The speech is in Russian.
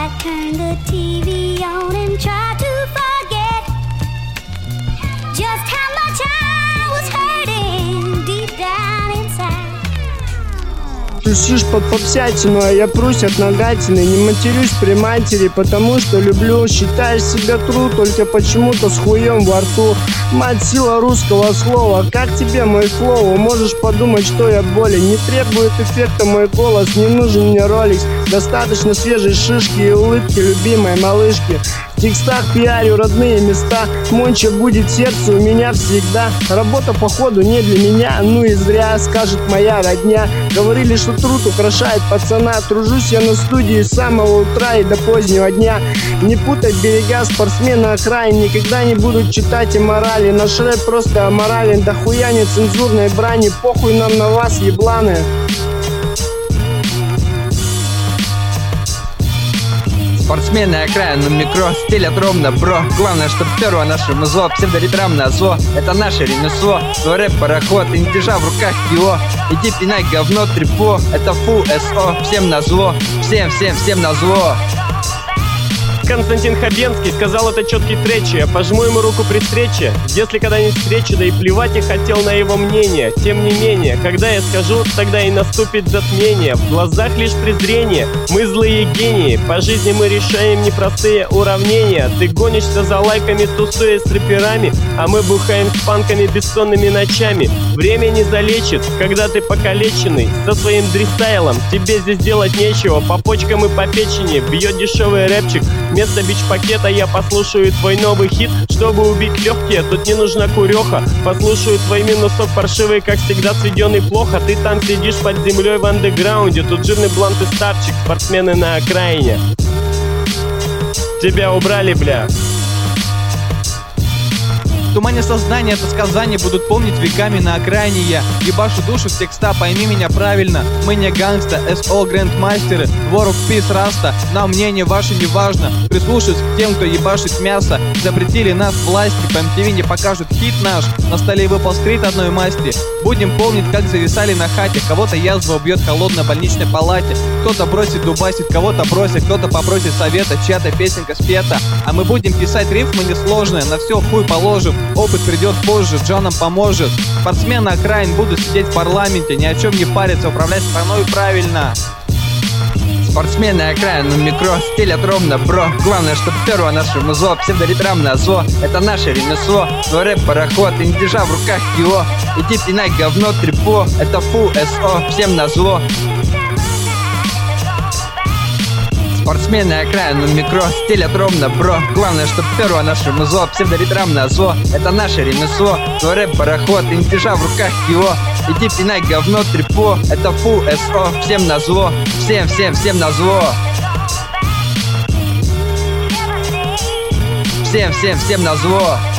I turn the TV on and try to forget just how much I was hurting deep down inside. Тусишь под попсятину, а я прусь от нагатины. Не матерюсь при матери, потому что люблю. Считаешь себя тру, только почему-то с хуем во рту. Мать, сила русского слова. Как тебе мой флоу? Можешь подумать, что я болен. Не требует эффекта мой голос, не нужен мне роликс. Достаточно свежей шишки и улыбки любимой малышки. В текстах пиарю родные места. Монча будет сердце у меня всегда. Работа походу не для меня, ну и зря, скажет моя родня. Говорили, что труд украшает пацана. Тружусь я на студии с самого утра и до позднего дня. Не путать берега спортсмена окраин. Никогда не буду читать о морали. Наш рэп просто аморален. Да хуя нецензурной брани. Похуй нам на вас, ебланы. Спортсмены окраин на микро стелят ровно, бро. Главное, чтоб перво наше музло. Псевдоритм на зло, это наше ремесло. Твой рэп пароход, и не держа в руках его. Иди пинай говно трипо. Это фу СО, всем на зло. Всем на зло. Константин Хабенский сказал это четкий тречи. Я пожму ему руку при встрече, если когда-нибудь встречу, да и плевать я хотел на его мнение. Тем не менее, когда я скажу, тогда и наступит затмение. В глазах лишь презрение, мы злые гении. По жизни мы решаем непростые уравнения. Ты гонишься за лайками, тусуясь с рэперами, а мы бухаем с панками бессонными ночами. Время не залечит, когда ты покалеченный со своим дрестайлом. Тебе здесь делать нечего, по почкам и по печени бьет дешевый рэпчик. Вместо бич-пакета я послушаю твой новый хит, чтобы убить легкие, тут не нужна куреха. Послушаю твой минусок паршивый, как всегда сведенный плохо. Ты там сидишь под землей в андеграунде, тут жирный блант и старчик, спортсмены на окраине. Тебя убрали, бля. В тумане сознания это сказания будут помнить веками на окраине. Я ебашу душу в текста, пойми меня правильно. Мы не гангста, СО грандмастеры, World Peace Раста. Нам мнение ваше не важно. Прислушаюсь к тем, кто ебашит мясо. Запретили нас власти, по MTV не покажут хит наш. На столе выпал скрит одной масти. Будем помнить, как зависали на хате. Кого-то язва убьет в холодной больничной палате. Кто-то бросит дубасить, кого-то бросит, кто-то попросит совета, чья-то песенка спета. А мы будем писать рифмы несложные, на все хуй положим. Опыт придет позже, Джон нам поможет. Спортсмены окраин будут сидеть в парламенте, ни о чем не париться, управлять страной правильно. Спортсмены окраин на микро стелят ровно, бро. Главное, чтоб перво наше музло. Псевдоритм на зло, это наше ремесло. Твой рэп пароход, и не держа в руках его. Иди пинай говно трипо. Это фу СО, всем на зло. Спортсмены окраин на микро стелят ровно, бро. Главное, чтоб перво наше музло. Псевдоритм на зло, это наше ремесло. Твой рэп пароход, и не держа в руках его. Иди пинай говно трипо. Это фу СО, всем на зло. Всем на зло. Всем на зло.